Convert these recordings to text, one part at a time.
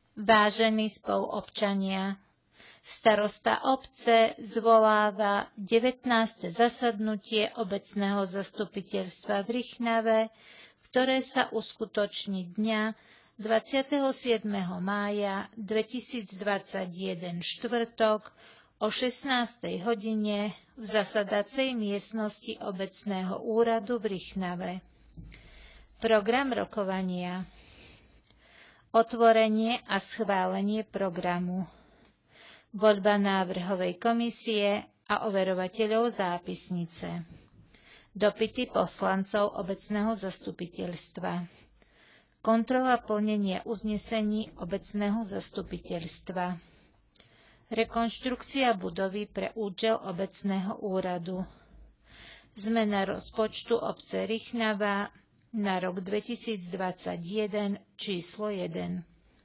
Vážení spoluobčania, starosta obce zvoláva 19. zasadnutie obecného zastupiteľstva v Rychnave, ktoré sa uskutoční dňa 27. mája 2021 štvrtok o 16. hodine v zasadacej miestnosti obecného úradu v Rychnave. Program rokovania. Otvorenie a schválenie programu. Voľba návrhovej komisie a overovateľov zápisnice. Dopyty poslancov obecného zastupiteľstva. Kontrola plnenia uznesení obecného zastupiteľstva. Rekonštrukcia budovy pre účel obecného úradu. Zmena rozpočtu obce Rychnava na rok 2021 číslo 1.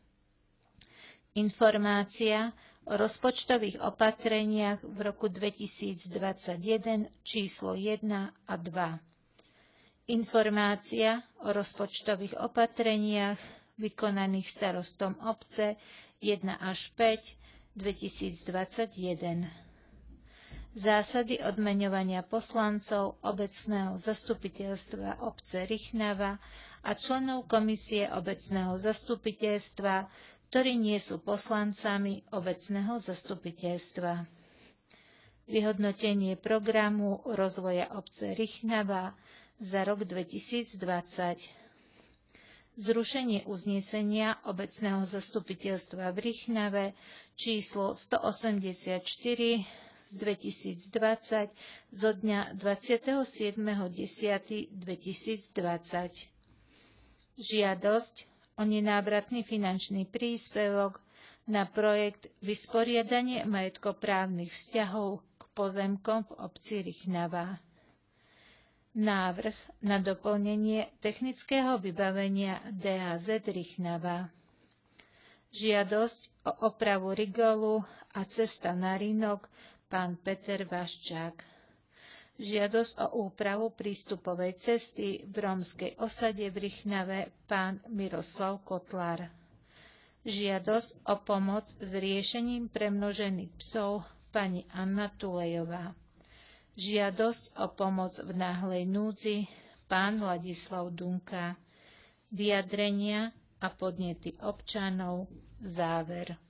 Informácia o rozpočtových opatreniach v roku 2021 číslo 1 a 2. Informácia o rozpočtových opatreniach vykonaných starostom obce 1 až 5 2021. Zásady odmeňovania poslancov obecného zastupiteľstva obce Rychnava a členov komisie obecného zastupiteľstva, ktorí nie sú poslancami obecného zastupiteľstva. Vyhodnotenie programu rozvoja obce Rychnava za rok 2020. Zrušenie uznesenia obecného zastupiteľstva v Rychnave číslo 184 z 2020 zo dňa 27.10.2020. Žiadosť o nenávratný finančný príspevok na projekt Vysporiadanie majetkoprávnych vzťahov k pozemkom v obci Rychnava. Návrh na doplnenie technického vybavenia DHZ Rychnava. Žiadosť o opravu rigolu a cesta na Rynok pán Peter Vaščák. Žiadosť o úpravu prístupovej cesty v rómskej osade v Rychnave pán Miroslav Kotlár. Žiadosť o pomoc s riešením premnožených psov pani Anna Tulejová. Žiadosť o pomoc v náhlej núdzi pán Ladislav Dunka. Vyjadrenia a podnety občanov. Záver.